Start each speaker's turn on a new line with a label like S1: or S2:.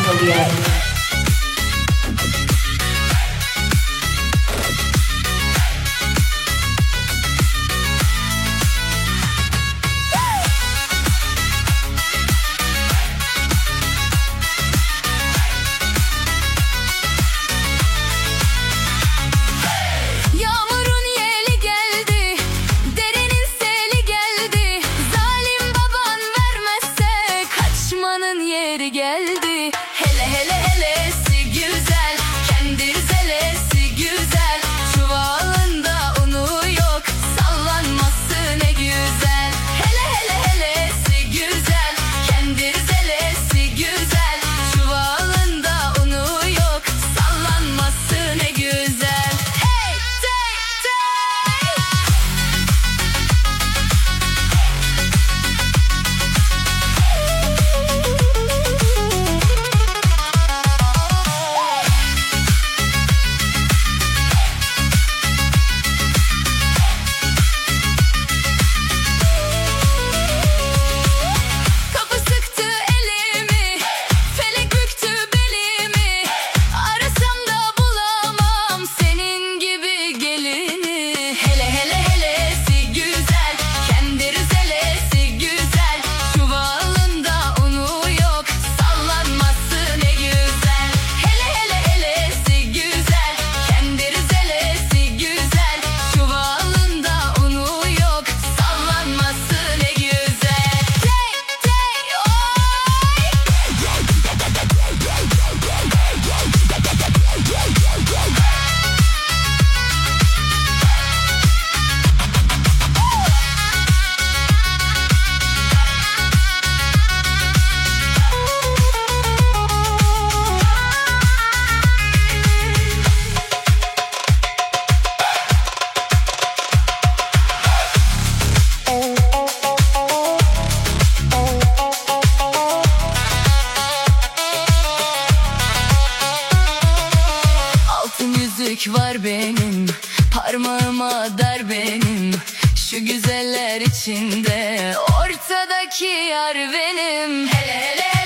S1: Atölye.
S2: Yeri geldi. Hele hele helesi güzel, kendi zelesi güzel. Çuvalında unu yok, sallanması ne güzel. Hele hele helesi güzel, kendi zelesi güzel. Çuvalında unu yok, sallanması ne güzel. Hey, hey, hey. Yüzük var benim, parmağıma dar benim. Şu güzeller içinde ortadaki yar benim. Hele hele